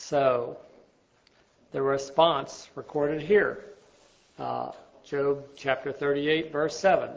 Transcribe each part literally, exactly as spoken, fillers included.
So the response recorded here, uh, Job chapter thirty-eight, verse seven.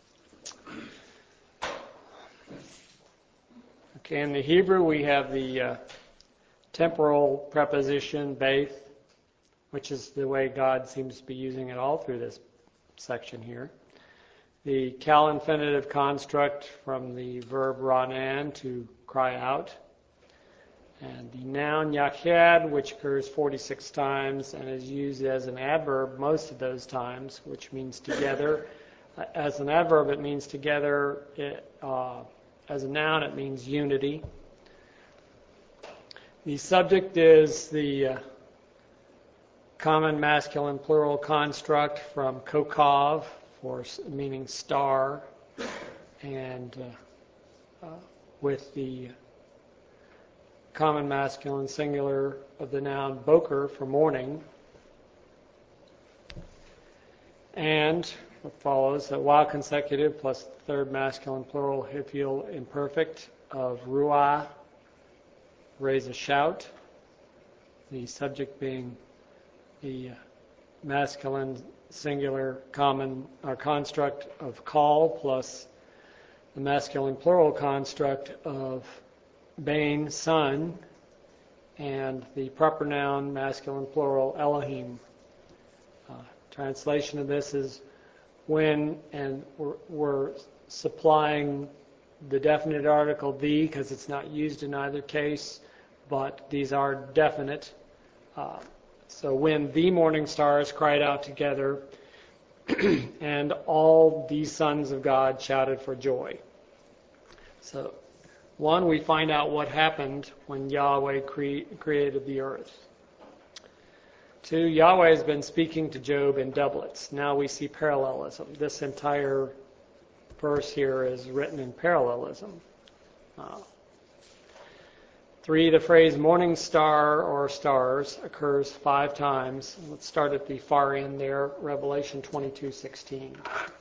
Okay, in the Hebrew we have the uh, temporal preposition beith, which is the way God seems to be using it all through this section here. The cal infinitive construct from the verb ranan, to cry out. And the noun yachad, which occurs forty-six times and is used as an adverb most of those times, which means together. As an adverb, it means together. It, uh, as a noun, it means unity. The subject is the uh, common masculine plural construct from kokov, for meaning star, and uh, uh, with the common masculine singular of the noun boker for morning. And what follows, that while consecutive plus the third masculine plural hiphil imperfect of ruah, raise a shout. The subject being the masculine singular common or construct of call plus the masculine plural construct of Bain, son, and the proper noun masculine plural Elohim. Uh, translation of this is when, and we're, we're supplying the definite article the, because it's not used in either case, but these are definite. Uh, so when the morning stars cried out together, and all these sons of God shouted for joy. So, one, we find out what happened when Yahweh cre- created the earth. Two, Yahweh has been speaking to Job in doublets. Now we see parallelism. This entire verse here is written in parallelism. Uh, three, the phrase morning star or stars occurs five times. Let's start at the far end there, Revelation twenty-two sixteen.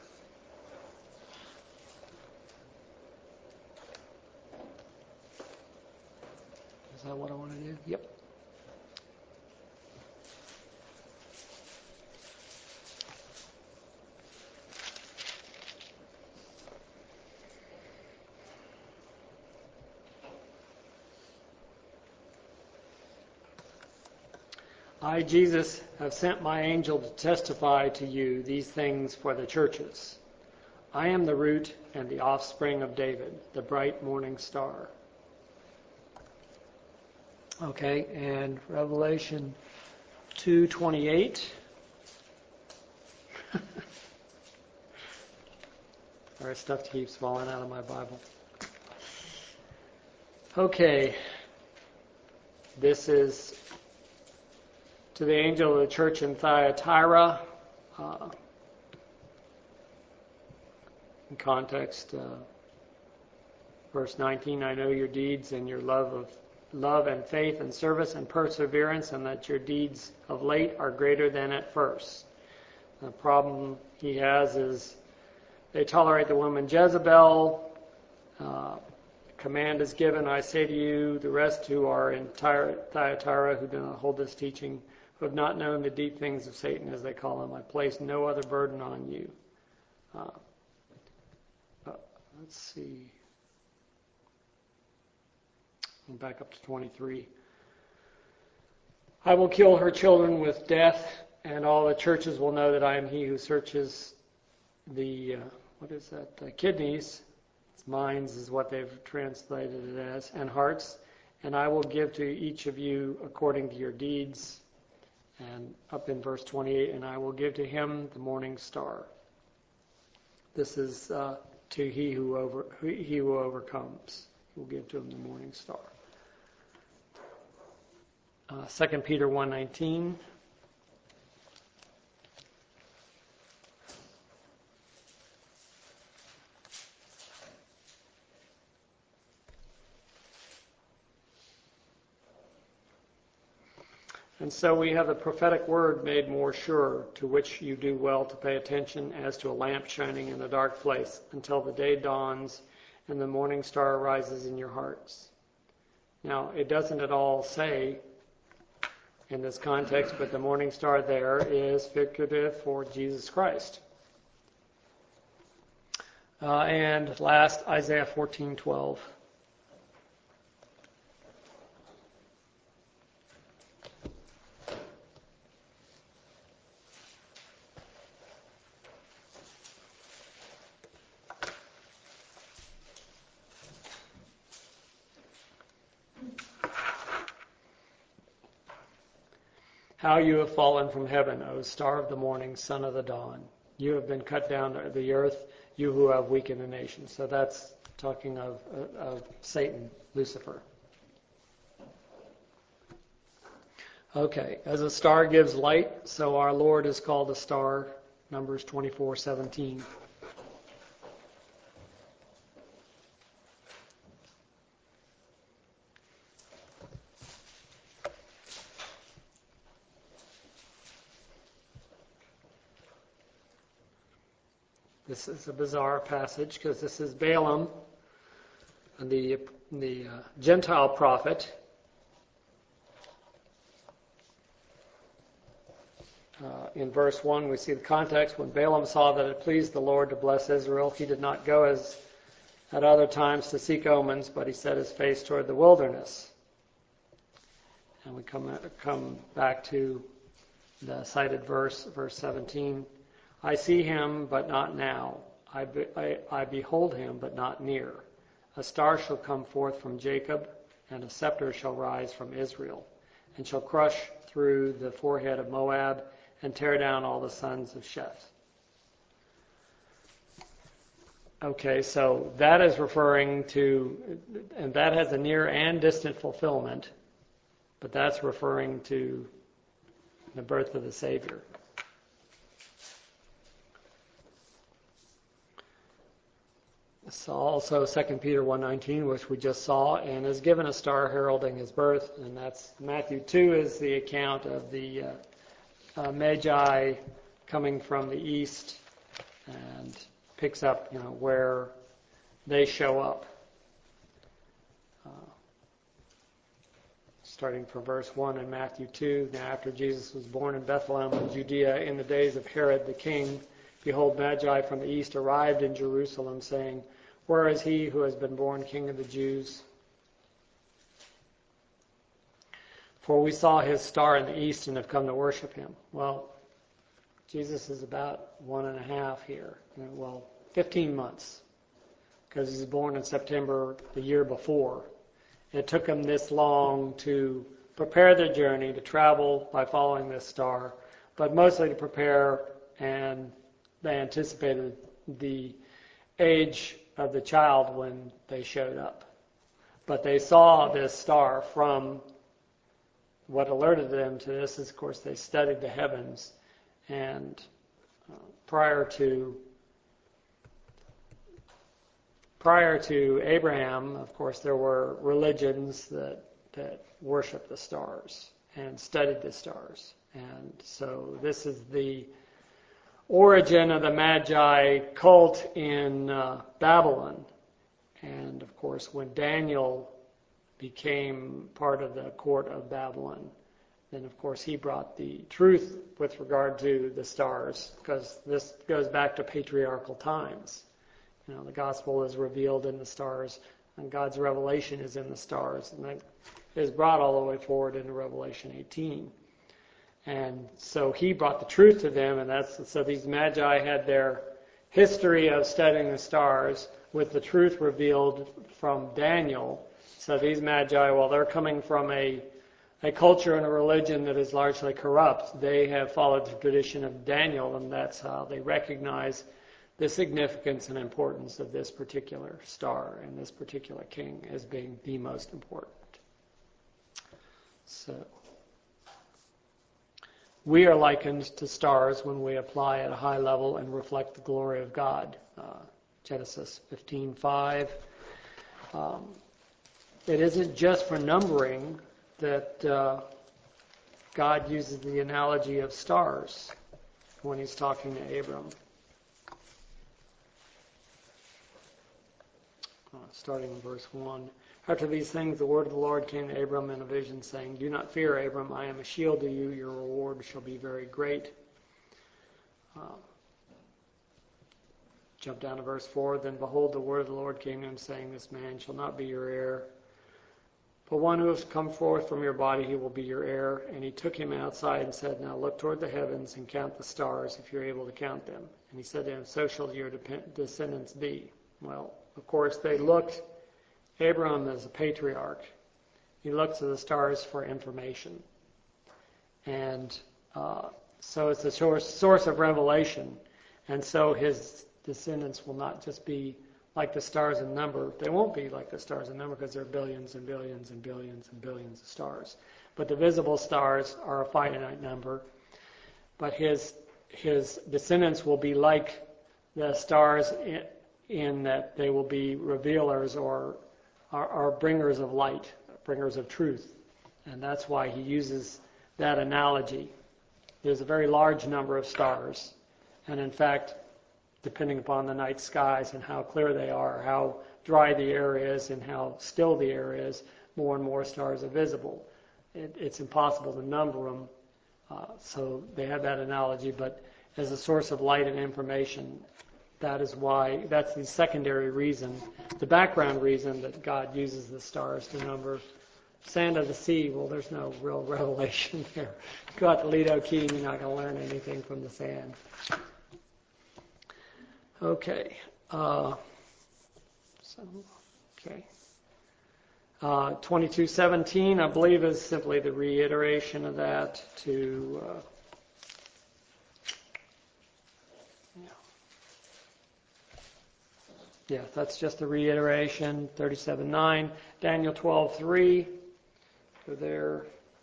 Is that what I want to do? Yep. I, Jesus, have sent my angel to testify to you these things for the churches. I am the root and the offspring of David, the bright morning star. Okay, and Revelation two twenty-eight. All right, stuff keeps falling out of my Bible. Okay, this is to the angel of the church in Thyatira. Uh, in context, uh, verse nineteen, I know your deeds and your love of love and faith and service and perseverance, and that your deeds of late are greater than at first. The problem he has is they tolerate the woman Jezebel. Uh, command is given, I say to you, the rest who are in Thyatira who do not hold this teaching, who have not known the deep things of Satan, as they call him, I place no other burden on you. Uh, uh, let's see. Back up to twenty-three. I will kill her children with death, and all the churches will know that I am he who searches the, uh, what is that, uh, kidneys. It's minds is what they've translated it as, and hearts. And I will give to each of you according to your deeds. And up in verse twenty-eight, and I will give to him the morning star. This is uh, to he who over he who overcomes. He will give to him the morning star. Uh, Second Peter one nineteen. And so we have the prophetic word made more sure, to which you do well to pay attention as to a lamp shining in a dark place, until the day dawns and the morning star rises in your hearts. Now, it doesn't at all say in this context, but the morning star there is figurative for Jesus Christ. Uh, and last, Isaiah fourteen twelve. How you have fallen from heaven, O star of the morning, son of the dawn. You have been cut down to the earth, you who have weakened the nation. So that's talking of, of Satan, Lucifer. Okay, as a star gives light, so our Lord is called a star, Numbers twenty-four seventeen. This is a bizarre passage because this is Balaam, the, the uh, Gentile prophet. Uh, in verse one, we see the context. When Balaam saw that it pleased the Lord to bless Israel, he did not go as at other times to seek omens, but he set his face toward the wilderness. And we come, come back to the cited verse, verse seventeen. I see him, but not now. I, be, I, I behold him, but not near. A star shall come forth from Jacob, and a scepter shall rise from Israel, and shall crush through the forehead of Moab, and tear down all the sons of Sheth. Okay, so that is referring to, and that has a near and distant fulfillment, but that's referring to the birth of the Savior. So also Second Peter one nineteen, which we just saw, and is given a star heralding his birth, and that's Matthew two is the account of the uh, uh, Magi coming from the east, and picks up, you know, where they show up. Uh, starting from verse one in Matthew two, now after Jesus was born in Bethlehem in Judea in the days of Herod the king, behold, Magi from the east arrived in Jerusalem, saying, where is he who has been born King of the Jews? For we saw his star in the east and have come to worship him. Well, Jesus is about one and a half here. Well, fifteen months, because he was born in September the year before. It took him this long to prepare the journey, to travel by following this star, but mostly to prepare, and they anticipated the age of the child when they showed up. But they saw this star from, what alerted them to this is, of course, they studied the heavens. And uh, prior to prior to Abraham, of course, there were religions that, that worshiped the stars and studied the stars. And so this is the origin of the Magi cult in uh, Babylon. And of course, when Daniel became part of the court of Babylon, then of course he brought the truth with regard to the stars, because this goes back to patriarchal times. You know, the gospel is revealed in the stars, and God's revelation is in the stars, and that is brought all the way forward into Revelation eighteen. And so he brought the truth to them, and that's so these Magi had their history of studying the stars with the truth revealed from Daniel. So these Magi, while they're coming from a, a culture and a religion that is largely corrupt, they have followed the tradition of Daniel, and that's how they recognize the significance and importance of this particular star and this particular king as being the most important. So we are likened to stars when we apply at a high level and reflect the glory of God. Uh, Genesis fifteen five. Um, it isn't just for numbering that uh, God uses the analogy of stars when he's talking to Abram. Uh, starting in verse one. After these things, the word of the Lord came to Abram in a vision, saying, "Do not fear, Abram. I am a shield to you. Your reward shall be very great." Uh, jump down to verse four. Then behold, the word of the Lord came to him, saying, "This man shall not be your heir, but one who has come forth from your body, he will be your heir." And he took him outside and said, "Now look toward the heavens and count the stars, if you're able to count them." And he said to him, "So shall your descendants be." Well, of course, they looked. Abram is a patriarch. He looked to the stars for information. And uh, so it's a source, source of revelation. And so his descendants will not just be like the stars in number. They won't be like the stars in number because there are billions and billions and billions and billions of stars. But the visible stars are a finite number. But his his descendants will be like the stars in, in that they will be revealers or are, are bringers of light, bringers of truth. And that's why he uses that analogy. There's a very large number of stars. And in fact, depending upon the night skies and how clear they are, how dry the air is, and how still the air is, more and more stars are visible. It, it's impossible to number them. Uh, so they have that analogy. But as a source of light and information, that is why, that's the secondary reason, the background reason that God uses the stars to number. Sand of the sea, well, there's no real revelation there. Go out to Lido Key and you're not going to learn anything from the sand. Okay. Uh, so, okay. Uh, twenty-two seventeen, I believe, is simply the reiteration of that to... Uh, Yeah, that's just a reiteration. thirty-seven nine, Daniel twelve three. Go there.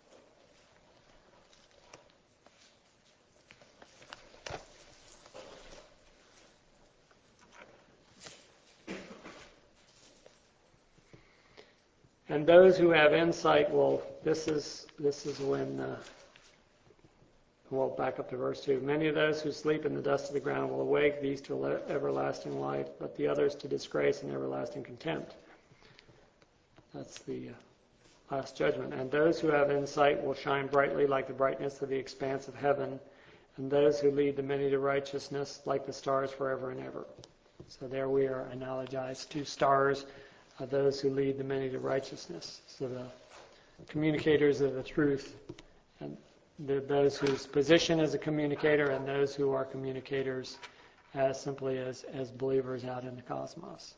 And those who have insight will. This is this is when. Uh, Well, back up to verse two. Many of those who sleep in the dust of the ground will awake, these to everlasting life, but the others to disgrace and everlasting contempt. That's the uh, last judgment. And those who have insight will shine brightly like the brightness of the expanse of heaven, and those who lead the many to righteousness like the stars forever and ever. So there we are analogized to stars, uh, those who lead the many to righteousness. So the communicators of the truth, and The, those whose position as a communicator and those who are communicators as simply as, as believers out in the cosmos.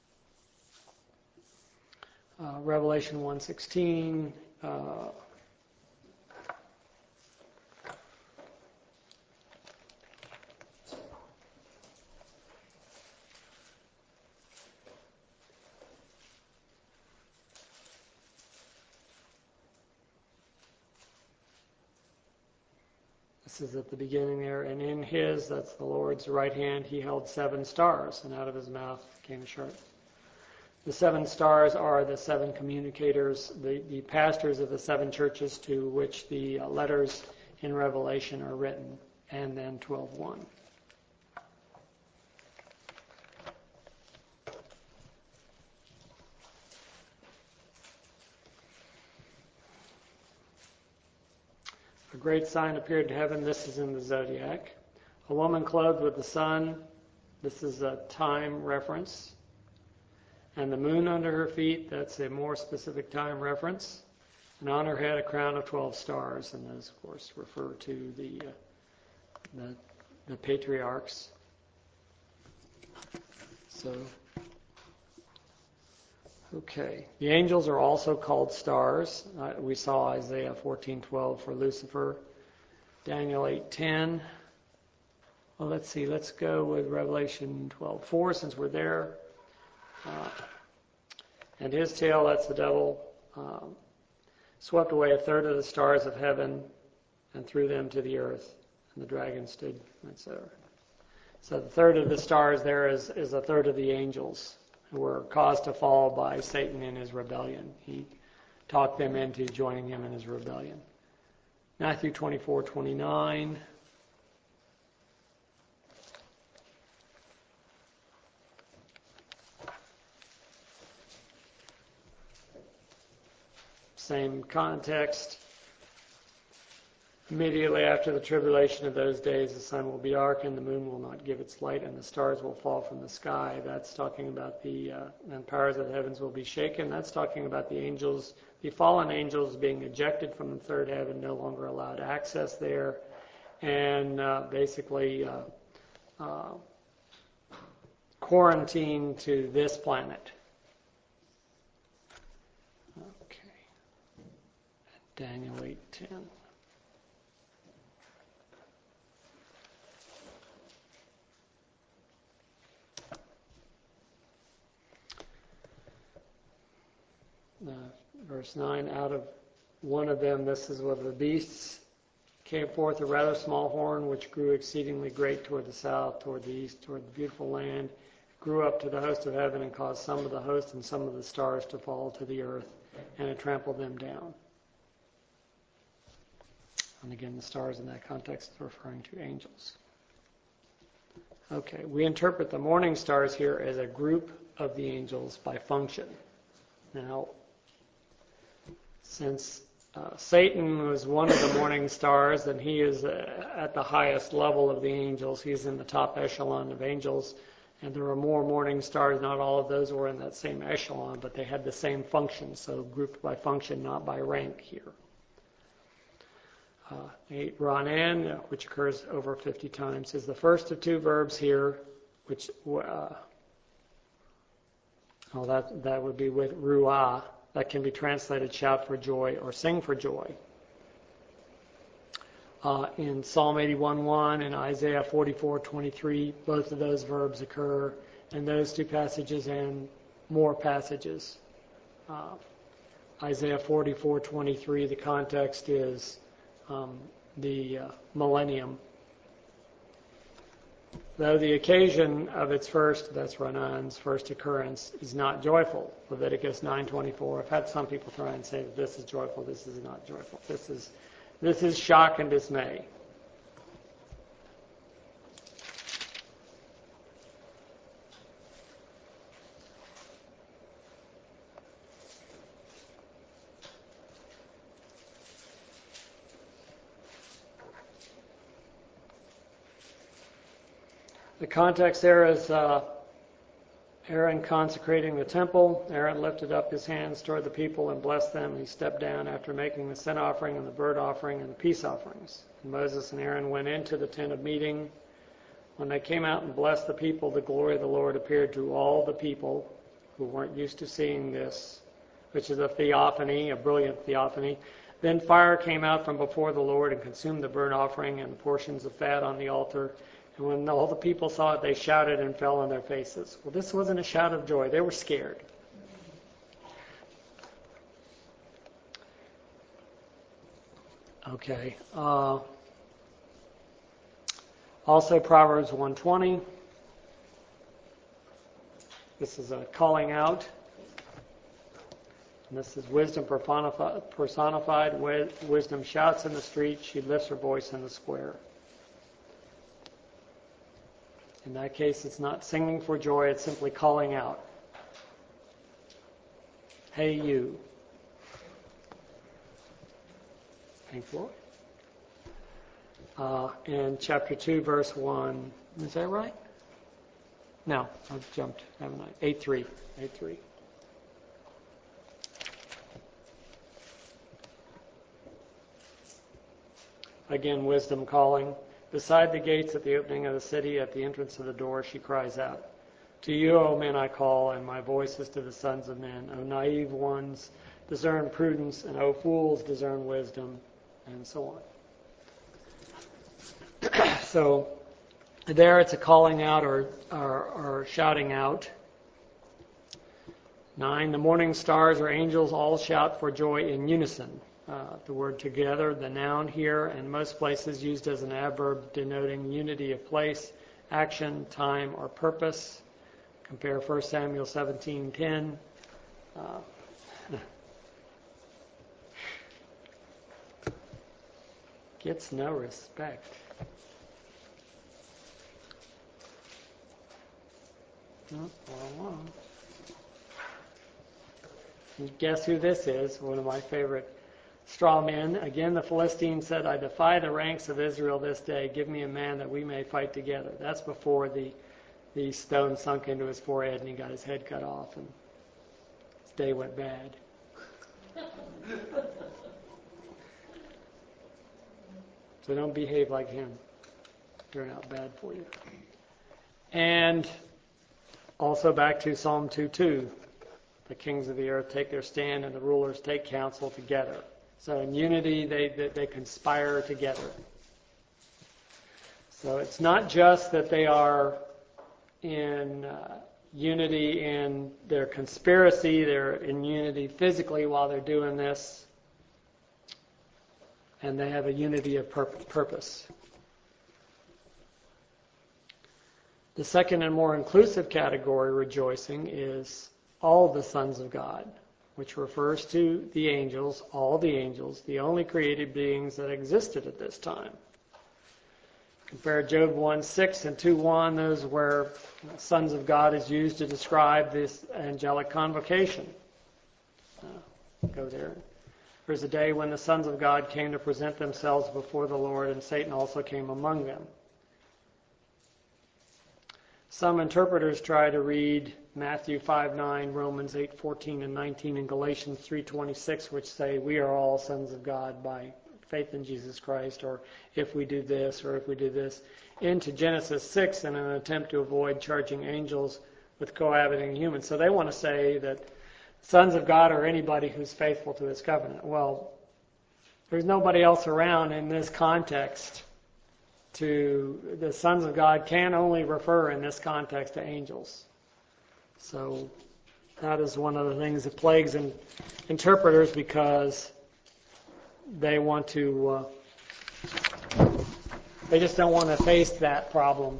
Uh, Revelation one sixteen. Uh, This is at the beginning there. And in his, that's the Lord's right hand, he held seven stars, and out of his mouth came a sharp. The seven stars are the seven communicators, the, the pastors of the seven churches to which the uh, letters in Revelation are written, and then twelve one. A great sign appeared in heaven. This is in the zodiac. A woman clothed with the sun. This is a time reference. And the moon under her feet. That's a more specific time reference. And on her head a crown of twelve stars. And those, of course, refer to the uh, the, the patriarchs. So, okay. The angels are also called stars. Uh, we saw Isaiah fourteen twelve for Lucifer. Daniel eight ten. Well, let's see. Let's go with Revelation twelve four since we're there. Uh, and his tail, that's the devil, um, swept away a third of the stars of heaven and threw them to the earth. And the dragon stood, et cetera. So the third of the stars there is, is a third of the angels who were caused to fall by Satan in his rebellion. He talked them into joining him in his rebellion. Matthew twenty-four twenty-nine. same context. Immediately after the tribulation of those days, the sun will be darkened, the moon will not give its light, and the stars will fall from the sky. That's talking about the, uh, and powers of the heavens will be shaken. That's talking about the angels, the fallen angels being ejected from the third heaven, no longer allowed access there, and uh, basically uh, uh, quarantined to this planet. Okay. Daniel eight ten. Uh, verse nine, out of one of them, this is what the beasts, came forth a rather small horn, which grew exceedingly great toward the south, toward the east, toward the beautiful land, grew up to the host of heaven, and caused some of the host and some of the stars to fall to the earth, and it trampled them down. And again, the stars in that context is referring to angels. Okay, we interpret the morning stars here as a group of the angels by function. Now, since uh, Satan was one of the morning stars, and he is uh, at the highest level of the angels. He's in the top echelon of angels, and there are more morning stars. Not all of those were in that same echelon, but they had the same function, so grouped by function, not by rank here. Uh, eight, Ranan, which occurs over fifty times, is the first of two verbs here, which, uh, oh, that, that would be with ruah. That can be translated shout for joy or sing for joy. Uh, in Psalm eighty-one one and Isaiah forty-four twenty-three, both of those verbs occur in those two passages and more passages. Uh, Isaiah forty-four twenty-three, the context is um, the uh, millennium. Though the occasion of its first, that's Ranan's first occurrence, is not joyful. Leviticus nine twenty-four. I've had some people try and say that this is joyful, this is not joyful. This is this is shock and dismay. The context there is uh, Aaron consecrating the temple. Aaron lifted up his hands toward the people and blessed them. He stepped down after making the sin offering and the burnt offering and the peace offerings. And Moses and Aaron went into the tent of meeting. When they came out and blessed the people, the glory of the Lord appeared to all the people who weren't used to seeing this, which is a theophany, a brilliant theophany. Then fire came out from before the Lord and consumed the burnt offering and the portions of fat on the altar. And when all the people saw it, they shouted and fell on their faces. Well, this wasn't a shout of joy. They were scared. Okay. Uh, also, Proverbs one twenty. This is a calling out. And this is wisdom personified. Wisdom shouts in the street. She lifts her voice in the square. In that case, it's not singing for joy, it's simply calling out. Hey, you. Pink Floyd. Uh, in chapter two, verse one. Is that right? No, I've jumped, haven't I? eight three. eight three. Again, wisdom calling. Beside the gates at the opening of the city, at the entrance of the door, she cries out, to you, O men, I call, and my voice is to the sons of men. O naive ones, discern prudence, and O fools, discern wisdom, and so on. So there it's a calling out or, or, or shouting out. Nine, the morning stars or angels all shout for joy in unison. Uh, the word together, the noun here, and most places used as an adverb denoting unity of place, action, time, or purpose. Compare First Samuel seventeen ten. Uh, gets no respect. Oh, wrong one. Guess who this is? One of my favorite straw men. Again, the Philistine said, I defy the ranks of Israel this day. Give me a man that we may fight together. That's before the, the stone sunk into his forehead and he got his head cut off and his day went bad. So don't behave like him. Turn out bad for you. And also back to Psalm two two. The kings of the earth take their stand and the rulers take counsel together. So in unity, they, they, they conspire together. So it's not just that they are in uh, unity in their conspiracy, they're in unity physically while they're doing this, and they have a unity of pur- purpose. The second and more inclusive category, rejoicing, is all the sons of God, which refers to the angels, all the angels, the only created beings that existed at this time. Compare Job one six and two one, those where sons of God is used to describe this angelic convocation. Uh, go there. There's a day when the sons of God came to present themselves before the Lord, and Satan also came among them. Some interpreters try to read Matthew five nine, Romans eight fourteen and nineteen, and Galatians three twenty-six, which say we are all sons of God by faith in Jesus Christ, or if we do this, or if we do this, into Genesis six in an attempt to avoid charging angels with cohabiting humans. So they want to say that sons of God are anybody who's faithful to his covenant. Well, there's nobody else around in this context. To the sons of God can only refer in this context to angels. So that is one of the things that plagues in interpreters, because they want to, uh, they just don't want to face that problem.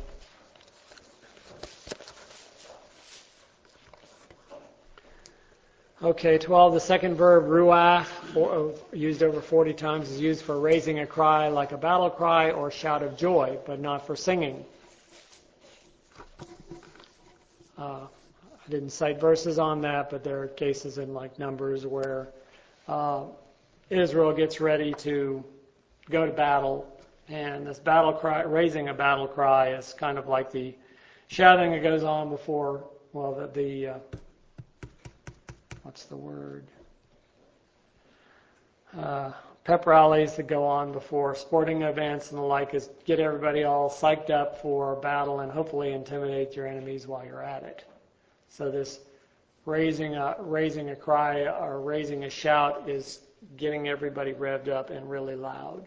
Okay, twelve, the second verb, ruah, used over forty times, is used for raising a cry like a battle cry or shout of joy, but not for singing. Uh, I didn't cite verses on that, but there are cases in like Numbers where uh, Israel gets ready to go to battle, and this battle cry, raising a battle cry, is kind of like the shouting that goes on before, well, the, the uh, what's the word? Uh, pep rallies that go on before sporting events and the like, is get everybody all psyched up for battle and hopefully intimidate your enemies while you're at it. So this raising a, raising a cry or raising a shout is getting everybody revved up and really loud.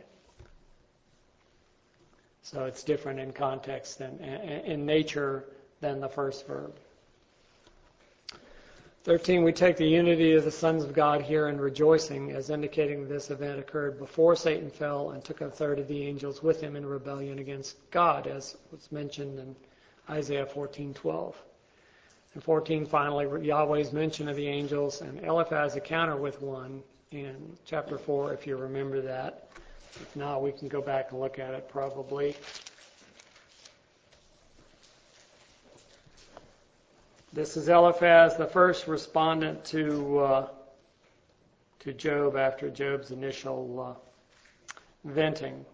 So it's different in context and in nature than the first verb. thirteen, we take the unity of the sons of God here in rejoicing as indicating this event occurred before Satan fell and took a third of the angels with him in rebellion against God, as was mentioned in Isaiah fourteen twelve. And fourteen, finally, Yahweh's mention of the angels, and Eliphaz a counter with one in chapter four, if you remember that. If not, we can go back and look at it probably. This is Eliphaz, the first respondent to uh, to Job after Job's initial uh, venting.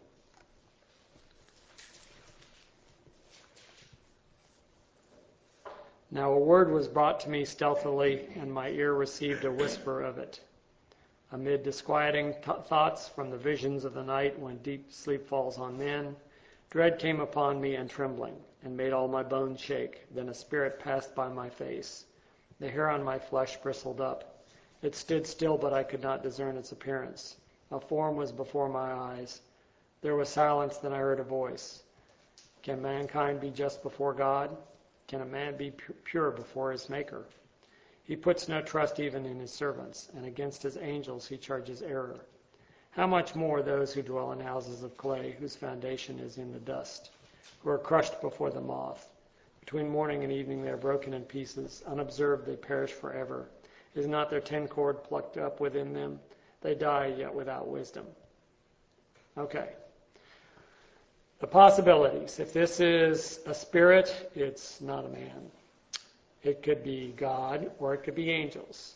Now a word was brought to me stealthily, and my ear received a whisper of it. Amid disquieting t- thoughts from the visions of the night when deep sleep falls on men, dread came upon me and trembling, and made all my bones shake. Then a spirit passed by my face. The hair on my flesh bristled up. It stood still, but I could not discern its appearance. A form was before my eyes. There was silence, then I heard a voice. Can mankind be just before God? Can a man be pure before his Maker? He puts no trust even in his servants, and against his angels he charges error. How much more those who dwell in houses of clay, whose foundation is in the dust, who are crushed before the moth. Between morning and evening they are broken in pieces. Unobserved they perish forever. Is not their ten cord plucked up within them? They die yet without wisdom. Okay. The possibilities. If this is a spirit, it's not a man. It could be God or it could be angels.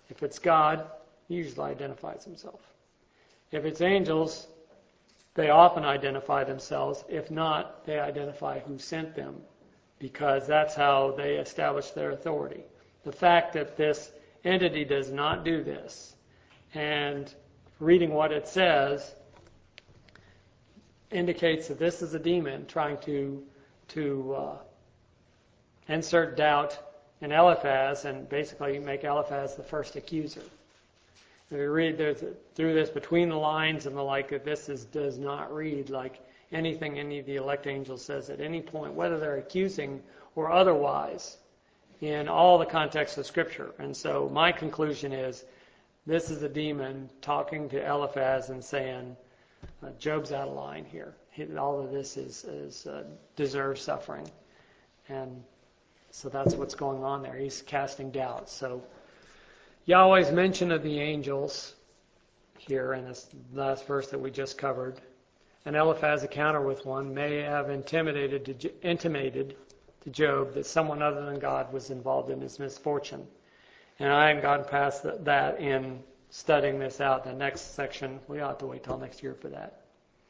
If it's God, he usually identifies himself. If it's angels, they often identify themselves. If not, they identify who sent them, because that's how they establish their authority. The fact that this entity does not do this, and reading what it says, indicates that this is a demon trying to to uh, insert doubt in Eliphaz and basically make Eliphaz the first accuser. If we read there's, through this between the lines and the like, that this is, does not read like anything any of the elect angels says at any point, whether they're accusing or otherwise, in all the context of Scripture. And so my conclusion is this is a demon talking to Eliphaz and saying, uh, Job's out of line here. He, all of this is, is uh, deserves suffering. And so that's what's going on there. He's casting doubt. So Yahweh's mention of the angels here in this last verse that we just covered, and Eliphaz encounter with one may have intimidated to, intimated to Job that someone other than God was involved in his misfortune. And I haven't gotten past that in studying this out. The next section, we ought to wait till next year for that.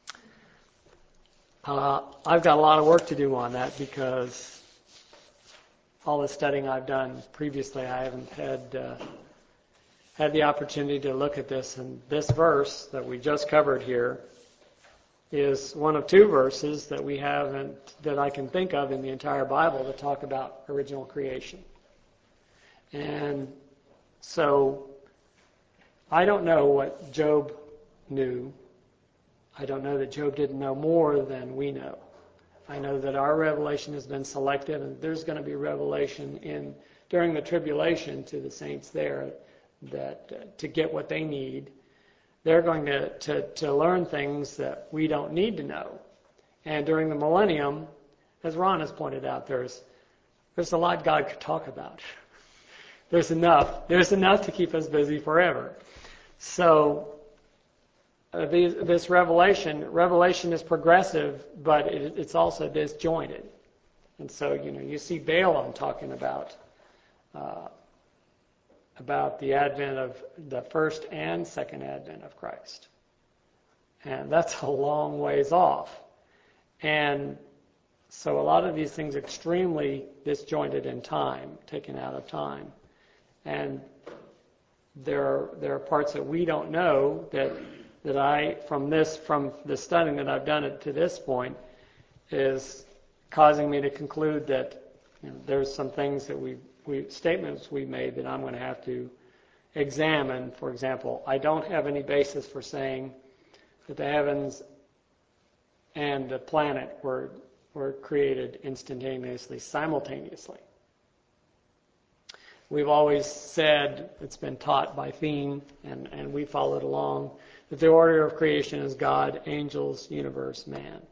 Uh, I've got a lot of work to do on that because all the studying I've done previously, I haven't had uh, had the opportunity to look at this. And this verse that we just covered here is one of two verses that we have and that I can think of in the entire Bible that talk about original creation. And so I don't know what Job knew. I don't know that Job didn't know more than we know. I know that our revelation has been selective, and there's going to be revelation in during the tribulation to the saints there that uh, to get what they need. They're going to, to, to learn things that we don't need to know. And during the millennium, as Ron has pointed out, there's there's a lot God could talk about. There's enough. There's enough to keep us busy forever. So uh, these, this revelation, revelation is progressive, but it, it's also disjointed. And so, you know, you see Balaam talking about uh, about the advent of the first and second advent of Christ. And that's a long ways off. And so a lot of these things are extremely disjointed in time, taken out of time. And there are, there are parts that we don't know that that I, from this, from the studying that I've done it to this point, is causing me to conclude that, you know, there's some things that we we statements we made that I'm going to have to examine. For example, I don't have any basis for saying that the heavens and the planet were were created instantaneously, simultaneously. We've always said, it's been taught by Thien, and, and we followed along, that the order of creation is God, angels, universe, man.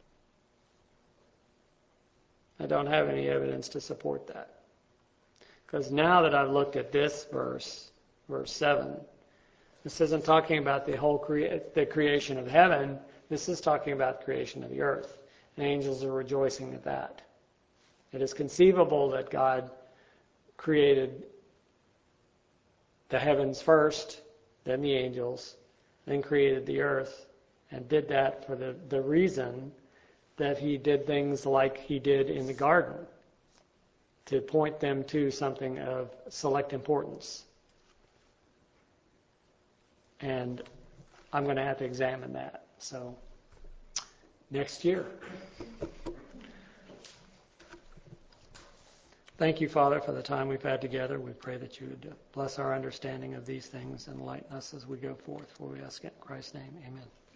I don't have any evidence to support that. Because now that I've looked at this verse, verse seven, this isn't talking about the whole crea- the creation of heaven. This is talking about the creation of the earth. And angels are rejoicing at that. It is conceivable that God created the heavens first, then the angels, then created the earth, and did that for the, the reason that he did things like he did in the garden, to point them to something of select importance. And I'm going to have to examine that. So, next year. Thank you, Father, for the time we've had together. We pray that you would bless our understanding of these things and enlighten us as we go forth. For we ask it in Christ's name. Amen.